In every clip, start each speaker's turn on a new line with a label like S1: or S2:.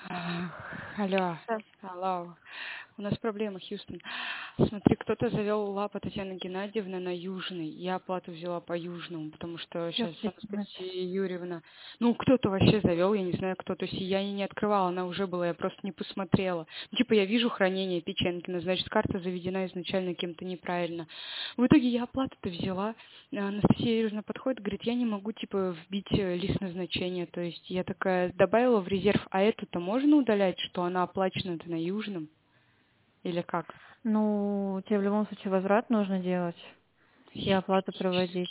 S1: Алло,
S2: Да.
S1: алло. У нас проблема, Хьюстон. Смотри, кто-то завел лапа Татьяна Геннадьевна на Южный. Я оплату взяла по Южному, потому что
S2: Сейчас
S1: сейчас
S2: секунду.
S1: Анастасия Юрьевна... Ну, кто-то вообще завел, я не знаю кто. То есть я не открывала, она уже была, я просто не посмотрела. Ну, типа я вижу хранение Печенкина, значит, карта заведена изначально кем-то неправильно. В итоге я оплату-то взяла. Анастасия Юрьевна подходит, говорит, я не могу, типа, вбить лист назначения. То есть я такая добавила в резерв, а эту-то можно удалять, что она оплачена-то на Южном? Или как?
S2: Ну, тебе в любом случае возврат нужно делать и оплату проводить.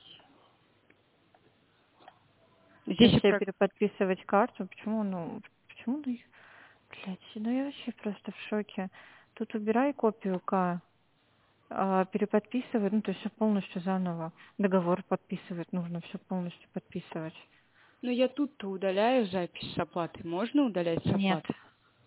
S1: Здесь и
S2: Если
S1: про...
S2: переподписывать карту, почему, почему, блядь, я вообще просто в шоке. Тут убирай копию К, переподписывай, то есть все полностью заново. Договор подписывать нужно, все полностью подписывать.
S1: Ну, я тут-то удаляю запись с оплатой. Можно удалять с
S2: Нет.
S1: оплатой?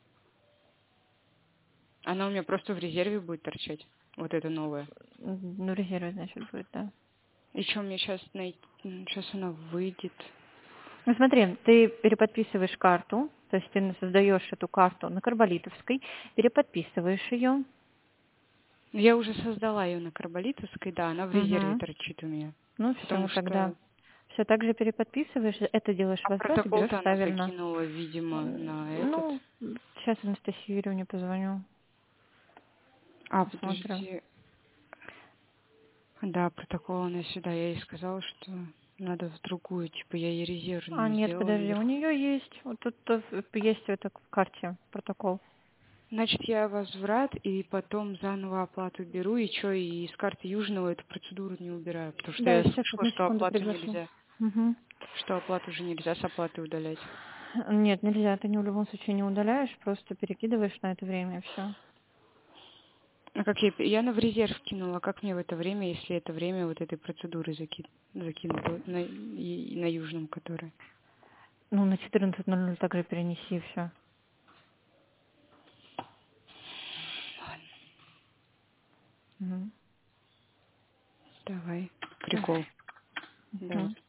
S1: Она у меня просто в резерве будет торчать. Вот эта новая.
S2: Ну, резервы, значит, будет, да.
S1: И что мне сейчас найти? Сейчас она выйдет.
S2: Ну смотри, ты переподписываешь карту, то есть ты создаешь эту карту на Карболитовской, переподписываешь ее.
S1: Я уже создала ее на Карболитовской, да, она в резерве
S2: Угу.
S1: торчит у меня.
S2: Ну
S1: Потому
S2: все, тогда
S1: что...
S2: все так же переподписываешь, это делаешь
S1: А
S2: возврат и берешь
S1: протокол-то она
S2: правильно.
S1: закинула, видимо, на этот.
S2: Ну, сейчас Анастасии Юрьевне позвоню,
S1: А,
S2: посмотрим.
S1: подожди. Да, протокол она сюда. Я ей сказала, что надо в другую. Типа я ей
S2: А,
S1: резервную
S2: нет,
S1: сделала
S2: подожди, у
S1: наверху.
S2: нее есть, вот тут есть в этой карте протокол.
S1: Значит, я возврат и потом заново оплату беру, и что, и с карты Южного эту процедуру не убираю, потому что
S2: Да,
S1: я
S2: сейчас
S1: слышала,
S2: одну
S1: что
S2: секунду
S1: оплату
S2: приглашу.
S1: нельзя,
S2: Угу.
S1: что оплату уже нельзя с оплаты удалять.
S2: Нет, нельзя, ты в любом случае не удаляешь, просто перекидываешь на это время и все.
S1: А как я на в резерв кинула, как мне в это время, если это время вот этой процедуры закину на Южном, которая?
S2: Ну, на 14:00 также перенеси все.
S1: Ладно,
S2: Угу.
S1: давай, прикол. Давай.
S2: Угу.